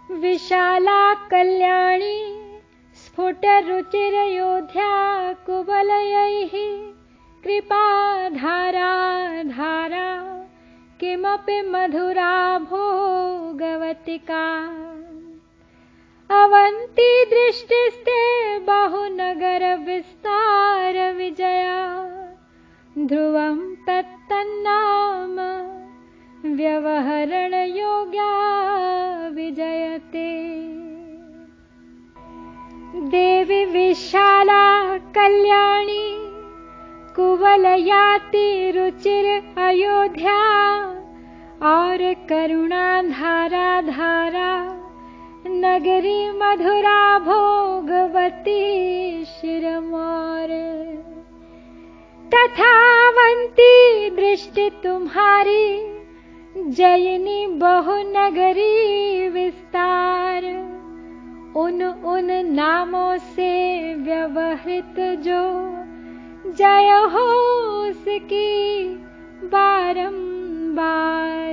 विशाला कल्याणी स्फुटरुचिरयोध्या कुवलयैः कृपाधारा धारा किमपि मधुरा भोगवतिका। अवन्ती दृष्टिस्ते बहुनगर विस्तार विजया ध्रुवं तत्तन्नाम व्यवहरण योग्या विजयते। देवी विशाला कल्याणी कुवलयाति रुचिर अयोध्या और करुणा धारा धारा नगरी मधुरा भोगवती शिरमौर। तथावंती दृष्टि तुम्हारी जयनी बहुनगरी विस्तार उन नामों से व्यवहृत जो जय हो उसकी बारंबार।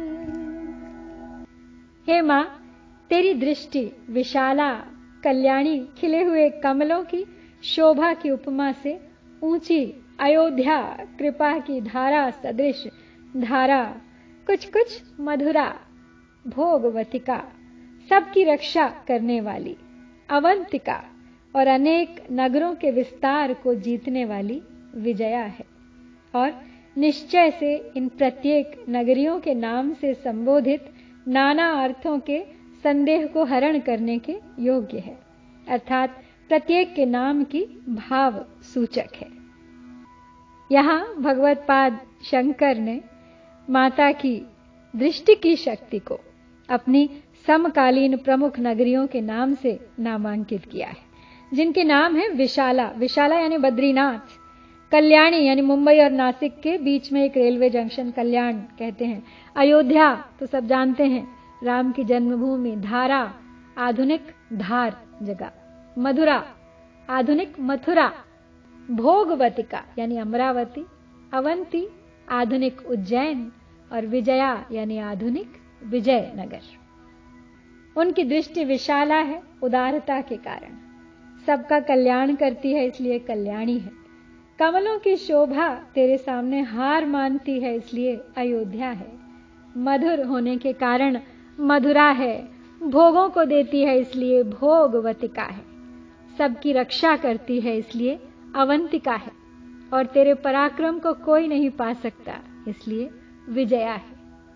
हे मां, तेरी दृष्टि विशाला कल्याणी खिले हुए कमलों की शोभा की उपमा से ऊंची अयोध्या कृपा की धारा सदृश धारा कुछ कुछ मधुरा भोगवतिका सबकी रक्षा करने वाली अवंतिका और अनेक नगरों के विस्तार को जीतने वाली विजया है और निश्चय से इन प्रत्येक नगरियों के नाम से संबोधित नाना अर्थों के संदेह को हरण करने के योग्य है, अर्थात प्रत्येक के नाम की भाव सूचक है। यहां भगवत्पाद शंकर ने माता की दृष्टि की शक्ति को अपनी समकालीन प्रमुख नगरियों के नाम से नामांकित किया है, जिनके नाम है विशाला, विशाला यानी बद्रीनाथ, कल्याणी यानी मुंबई और नासिक के बीच में एक रेलवे जंक्शन कल्याण कहते हैं, अयोध्या तो सब जानते हैं राम की जन्मभूमि, धारा आधुनिक धार जगह, मधुरा आधुनिक मथुरा, भोगवतिका यानी अमरावती, अवंती आधुनिक उज्जैन और विजया यानी आधुनिक विजयनगर। उनकी दृष्टि विशाला है उदारता के कारण, सबका कल्याण करती है इसलिए कल्याणी है। कमलों की शोभा तेरे सामने हार मानती है इसलिए अयोध्या है। मधुर होने के कारण मधुरा है, भोगों को देती है इसलिए भोगवतिका है, सबकी रक्षा करती है इसलिए अवंतिका है और तेरे पराक्रम को कोई नहीं पा सकता इसलिए विजया है।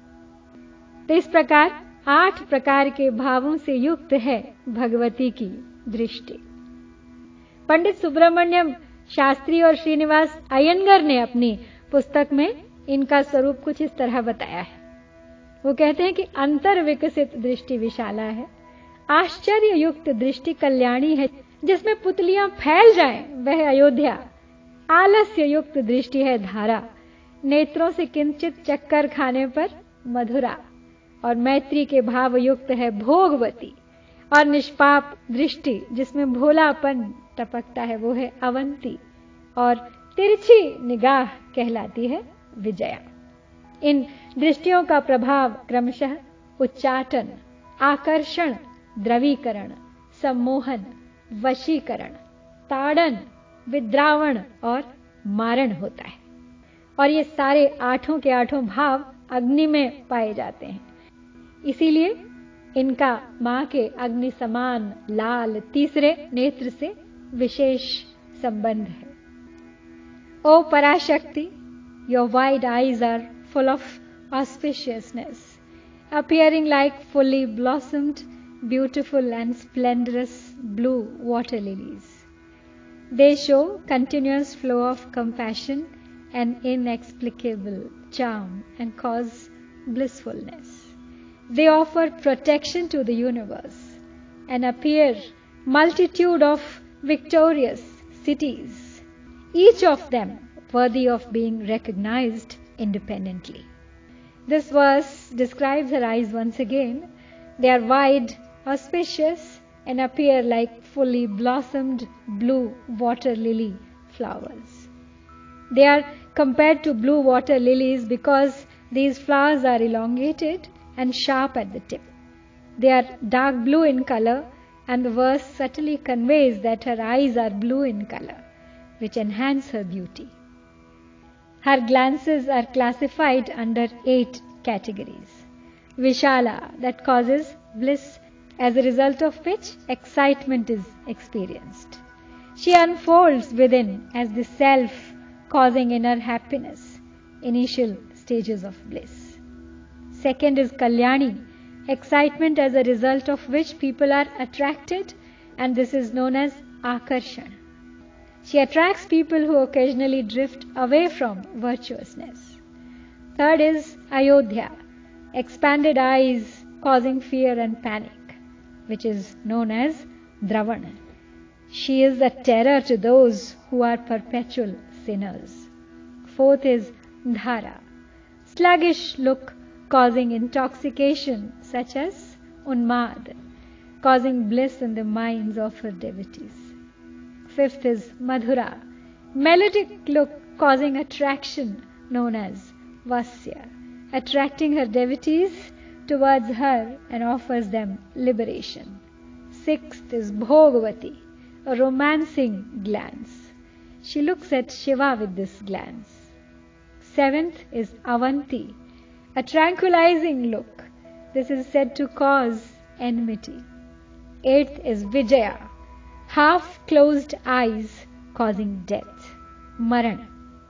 तो इस प्रकार 8 प्रकार के भावों से युक्त है भगवती की दृष्टि। पंडित सुब्रमण्यम शास्त्री और श्रीनिवास अयंगर ने अपनी पुस्तक में इनका स्वरूप कुछ इस तरह बताया है। वो कहते हैं कि अंतर विकसित दृष्टि विशाला है, आश्चर्य युक्त दृष्टि कल्याणी है, जिसमें पुतलियां फैल जाएं वह अयोध्या, आलस्य युक्त दृष्टि है धारा, नेत्रों से किंचित चक्कर खाने पर मधुरा, और मैत्री के भाव युक्त है भोगवती, और निष्पाप दृष्टि जिसमें भोलापन टपकता है वो है अवंती, और तिरछी निगाह कहलाती है विजया। इन दृष्टियों का प्रभाव क्रमशः उच्चाटन, आकर्षण, द्रवीकरण, सम्मोहन, वशीकरण, ताड़न, विद्रावण और मारण होता है। और ये सारे 8 के 8 भाव अग्नि में पाए जाते हैं, इसीलिए इनका मां के अग्नि समान लाल तीसरे नेत्र से विशेष संबंध है। ओ Parashakti, your wide eyes are full of auspiciousness, appearing like fully blossomed, beautiful and splendorous blue water lilies. They show continuous flow of compassion and inexplicable charm and cause blissfulness. They offer protection to the universe and appear multitude of victorious cities, each of them worthy of being recognized independently. This verse describes her eyes once again. They are wide, auspicious, and appear like fully blossomed blue water lily flowers. They are compared to blue water lilies because these flowers are elongated and sharp at the tip. They are dark blue in color, and the verse subtly conveys that her eyes are blue in color, which enhance her beauty. Her glances are classified under 8 categories. Vishala, that causes bliss, as a result of which excitement is experienced. She unfolds within as the self, causing inner happiness, initial stages of bliss. Second is Kalyani, excitement as a result of which people are attracted, and this is known as Akarshan. She attracts people who occasionally drift away from virtuousness. Third is Ayodhya, expanded eyes causing fear and panic, which is known as Dravana. She is a terror to those who are perpetual sinners. Fourth is Dhara, sluggish look causing intoxication such as Unmad, causing bliss in the minds of her devotees. Fifth is Madhura, melodic look causing attraction known as Vasya, attracting her devotees towards her and offers them liberation. Sixth is Bhogavati, a romancing glance. She looks at Shiva with this glance. Seventh is Avanti, a tranquilizing look. This is said to cause enmity. Eighth is Vijaya, half-closed eyes causing death, Marana.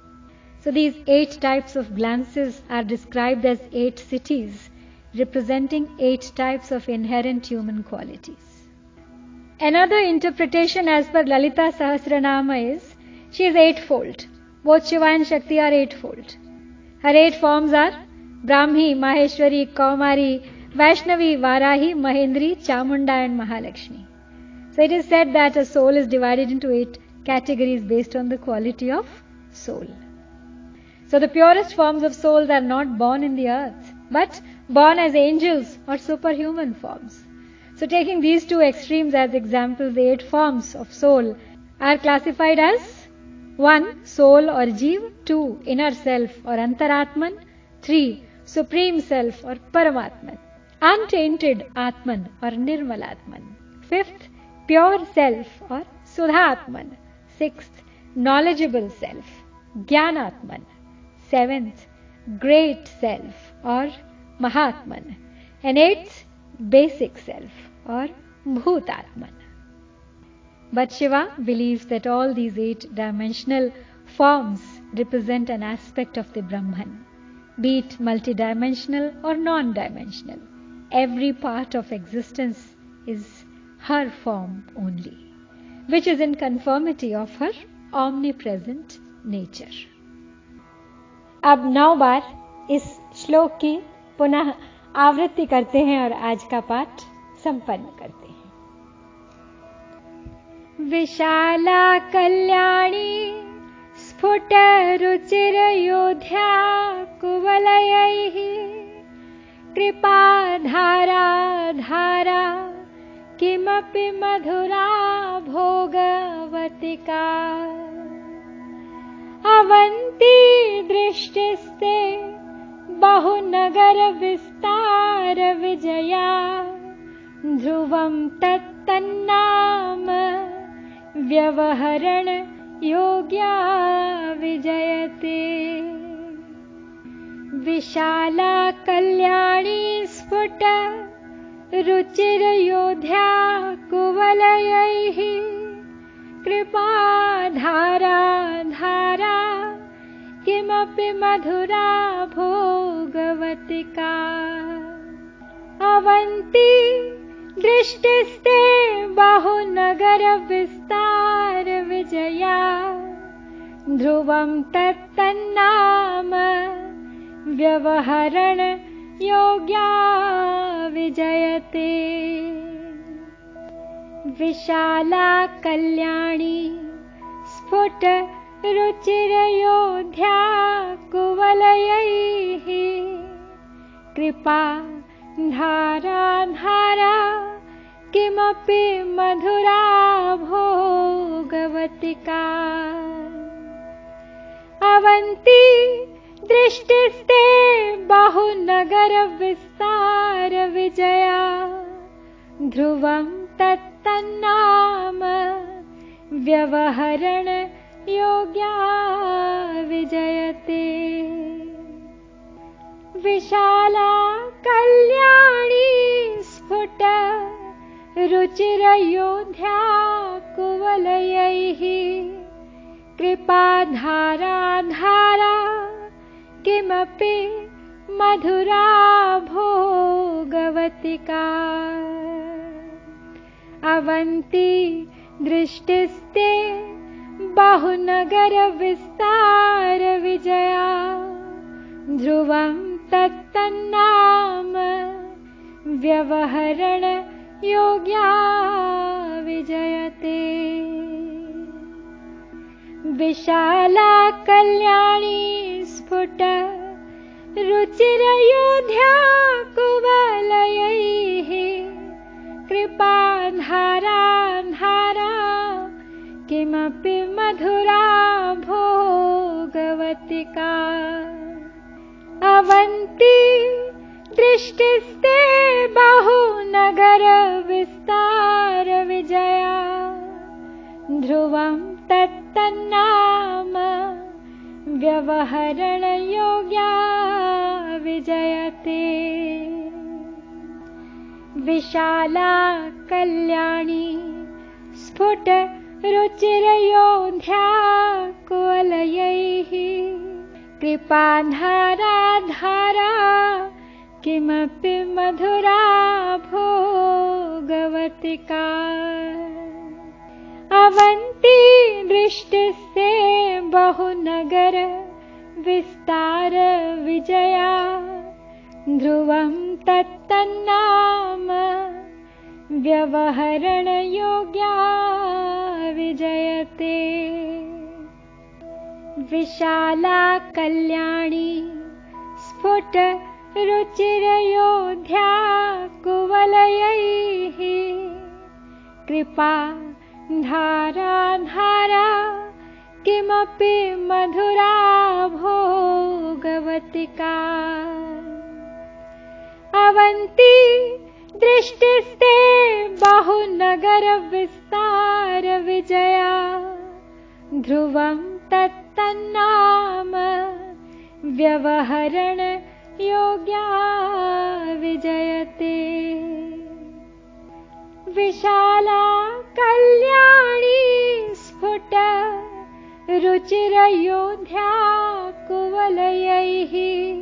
So these 8 types of glances are described as 8 cities, representing 8 types of inherent human qualities. Another interpretation as per Lalita Sahasranama is, she is 8-fold. Both Shiva and Shakti are 8-fold. Her 8 forms are Brahmi, Maheshwari, Kaumari, Vaishnavi, Varahi, Mahendri, Chamunda and Mahalakshmi. So it is said that a soul is divided into 8 categories based on the quality of soul. So the purest forms of souls are not born in the earth, but born as angels or superhuman forms. So taking these 2 extremes as examples, the 8 forms of soul are classified as 1. Soul or Jeev, 2. Inner self or Antaratman, 3. Supreme self or Paramatman, untainted Atman or Nirmalatman, 5th. Pure self or Sudhatman, 6th. Knowledgeable self, Jnanatman, 7th. Great self or Mahatman, and 8th. Basic self or Bhutatman. But Shiva believes that all these 8-dimensional forms represent an aspect of the Brahman, be it multidimensional or non-dimensional. Every part of existence is her form only, which is in conformity of her omnipresent nature. अब 9 बार इस श्लोक की पुनः आवृत्ति करते हैं और आज का पाठ संपन्न करते हैं। विशाला कल्याणी स्फुट रुचिर योध्या कुवलयैः कृपा धारा धारा किमपि मधुरा भोगवतिका अवन्ती दृष्टिस्ते बहुनगर विस्तार विजया ध्रुवं तत्तन्नाम व्यवहरण योग्या विजयते। विशाला कल्याणी स्फुट रुचिर योध्या कुवलयैः कृपा धारा धारा किमपि मधुरा भोगवतिका अवन्ती दृष्टिस्ते बहुनगर विस्तार विजया ध्रुवं तत्तन्नाम व्यवहरण योग्या विजयते। विशाला कल्याणी स्फुट रुचिर योध्या कुवलयैः कृपा धारा धारा किमपि मधुरा भोगवतिका अवन्ती दृष्टिस्ते बहुनगर विस्तार विजया ध्रुवं तत्तन्नाम व्यवहरणयोग्या विजयते। विशाला कल्याणी स्फुट रुचिरयोध्या कुवलयैः कृपाधारा धारा किमपि मधुरा भोगवतिका। अवन्ती दृष्टिस्ते बहुनगर विस्तार विजया। ध्रुवं तत्तन्नाम व्यवहरण योग्या विजयते। विशाला कल्याणी स्फुट रुचिरयोध्या कुवलयैः कृपाधारा धारा किमपि मधुरा भोगवतिका। अवन्ती दृष्टिस्ते बहुनगर विस्तार विजया। ध्रुवं तत्तन्नाम व्यवहरणयोग्या विजयते। विशाला कल्याणी स्फुट रुचिरयोध्या कुवलयैः कृपाधारा धारा किमपि मधुरा भोगवतिका। अवन्ती दृष्टिस्ते बहुनगर विस्तार विजया। ध्रुवं तत्तन्नाम व्यवहरणयोग्या विजयते। विशाला कल्याणी स्फुट रुचिरयोध्या कुवलयैः कृपा धारा धारा किमपि मधुरा भोगवतिका। अवन्ती दृष्टिस्ते बहुनगर विस्तार विजया। ध्रुवं तत्तन्नाम व्यवहरण योग्या विजयते। विशाला कल्याणी स्फुट रुचिरयोध्या कुवलयैः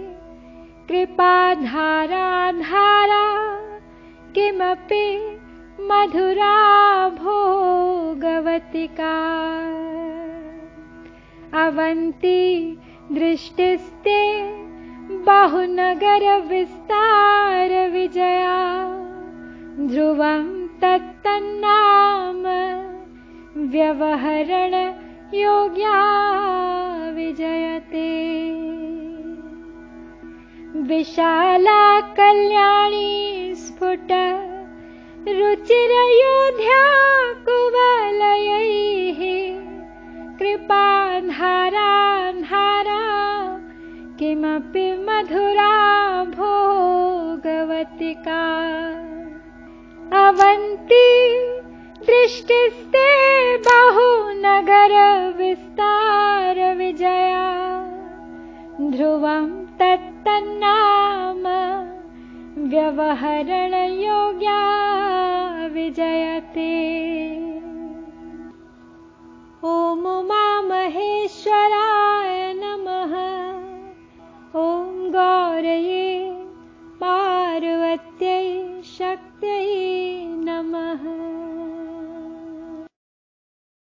कृपाधारा धारा किमपि मधुरा भोगवतिका। अवन्ती दृष्टिस्ते बहुनगर विस्तार विजया। ध्रुवं तत्तन्नाम व्यवहरण योग्या विजयते। विशाला कल्याणी स्फुट रुचिरयोध्या कुवलयैः कृपाधारा धारा किमपि मधुरा भोगवतिका। अवन्ती दृष्टिस्ते बहुनगर विस्तार विजया। ध्रुवं तत्तन्नाम व्यवहरणयोग्या विजयते। ॐ उमामहेश्वराय नमः। ॐ गौरये पार्वत्यै शक्त्यै नमः।